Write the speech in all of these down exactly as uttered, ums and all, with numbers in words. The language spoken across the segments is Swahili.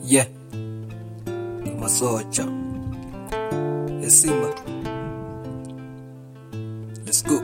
Yeah, Masocha, hey Simba, let's go.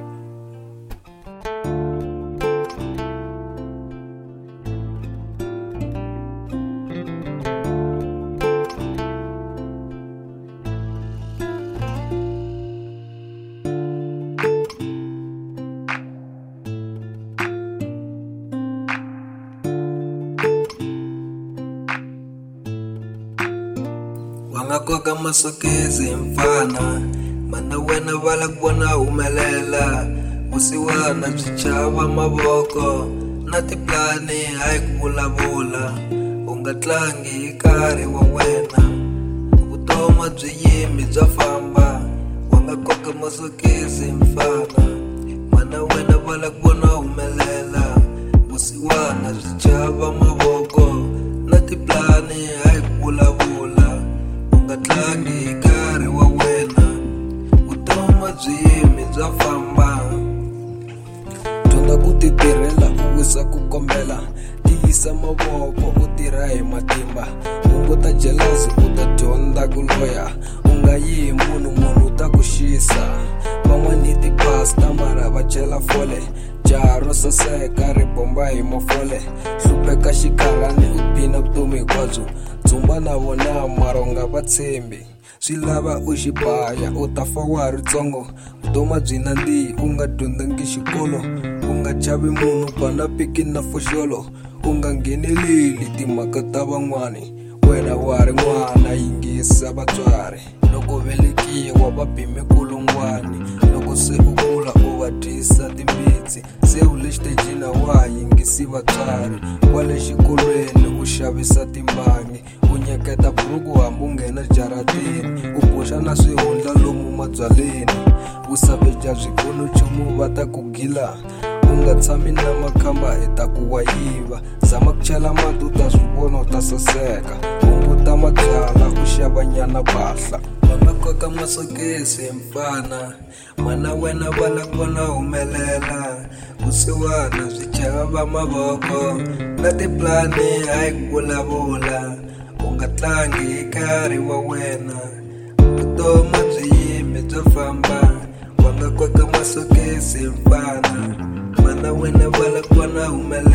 Wangakoka masokezi mfana, mana wena vala kuona umelela. Usiwana chichava maboko, nati plani haikula bula. Ungatlangi ikari wa wena, utoma dziyimi dzafamba. Wangakoka masokezi mfana, mana wena vala kuona umelela. Usiwana chichava maboko, nati plani haikula bula. Ungatlangi ikari wa wena, utoma dziyimi dzafamba. Tonda kutitirela uwisa kukombela, tiyisa mavoko utira hi matimba. Unguta jealousy uta dyondza kuloya, ungayi munhu munhu uta kuxisa. Van'wani ti pasta mara va chela fole, jaha ro saseka ri bomba hi mafole. Hlupheka xikarhani u phina vutomi hinkwabyo, dzumba na vona mara u nga va tshembi. Swi lava u xi baya u ta fa wa ha ri ntsongo, vutomi byi nandzihi u nga dyondzangi xikolo. U nga chavi munhu bana piki na foxolo, u nga ngheneleli timhaka ta van'wani. Wena wa ha ri n'wana, yingisa vatswari. Loko velekiwa va pime kulungwani, loko se u kula u va dyisa timbitsi. Se u le xitejini wa ha yingisi vatswari, kwale xikolweni u xavisa timbangi. U nyeketa buruku hambi u nghena jaratini, u boxa na swihundla lomu mabyaleni. Vusaveja byi kona nchumu va ta ku gila, u nga tshami na makhamba i ta ku wa yiva. Zama ku chela mati u ta swi vona u ta saseka, hunguta mabyala u xava nyana mpahla. Wangakoka masokisi mfana, mana wena vala kuona humelela. Usiwana byi chava mavoko, na tiplani haikula bula. Ungatlangi ikari wa wena, utoma dziyimi dzafamba. Wangakoka masokisi mfana, mana wena vala kuona humelela.